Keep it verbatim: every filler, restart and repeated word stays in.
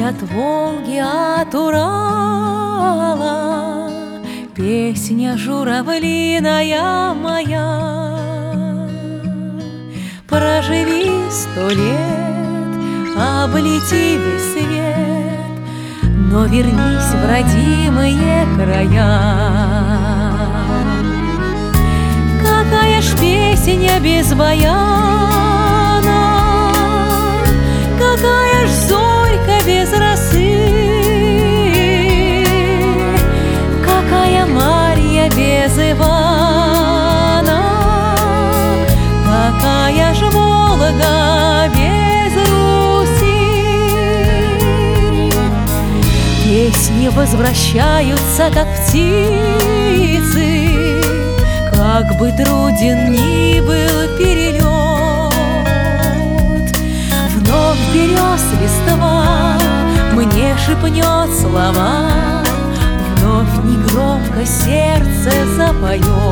от Волги, от Урала, песня журавлиная моя. Проживи сто лет, облети весь свет, но вернись в родимые края. Какая ж песня без баяна, какая ж зорька без росы, какая Марья без Ивана, какая ж Волга без Руси. Песни возвращаются, как птицы, как бы труден ни был перелет. Вновь берез листва мне шепнет слова, вновь негромко сердце запоет.